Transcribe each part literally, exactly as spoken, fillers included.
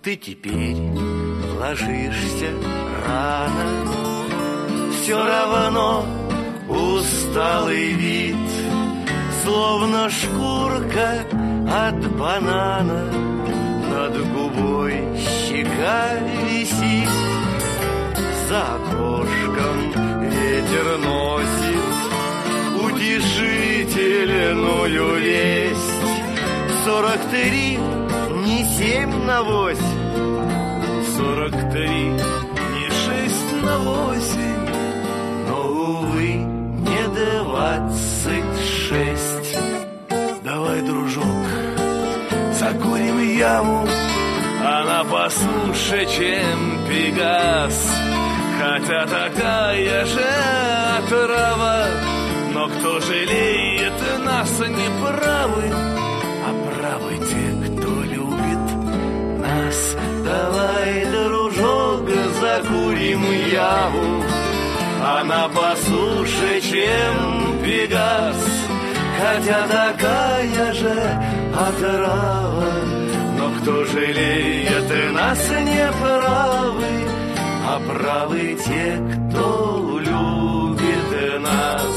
Ты теперь ложишься рано, все равно усталый вид, словно шкурка от банана над губой щека висит. За окошком ветер носит утешительную весть. Сорок три, не семь на восемь, сорок три, не шесть на восемь, но, увы, не двадцать шесть. Давай, дружок, закурим яму, она послуше, чем Пегас. Хотя такая же отрава, но кто жалеет нас, не правы, а правы те, кто любит нас. Давай, дружок, закурим яву, она послуше, чем Пегас. Хотя такая же отрава, но кто жалеет нас, не правы, а правы те, кто любит нас.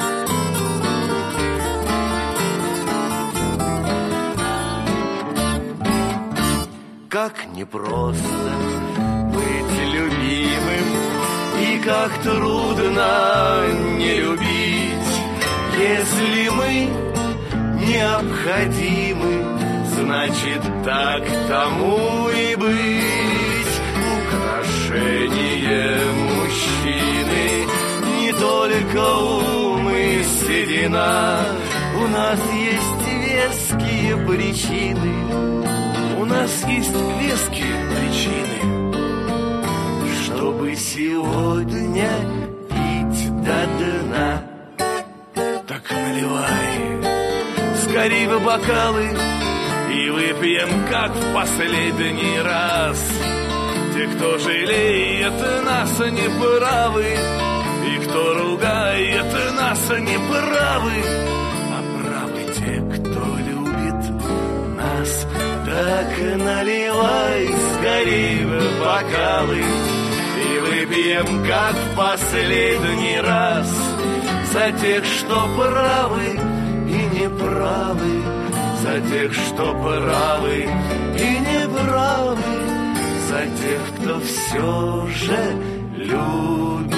Как непросто быть любимым, и как трудно не любить. Если мы необходимы, значит, так тому и быть. Украшение мужчины не только ум и седина. У нас есть веские причины, у нас есть веские причины, чтобы сегодня пить до дна. Так наливай скорей в бокалы и выпьем, как в последний раз. Те, кто жалеет нас, не правы, и кто ругает нас, не правы, а правы те, кто любит нас. Так наливай скорей в бокалы и выпьем, как в последний раз, за тех, что правы и неправы, за тех, что правы и неправы, за тех, кто все же любит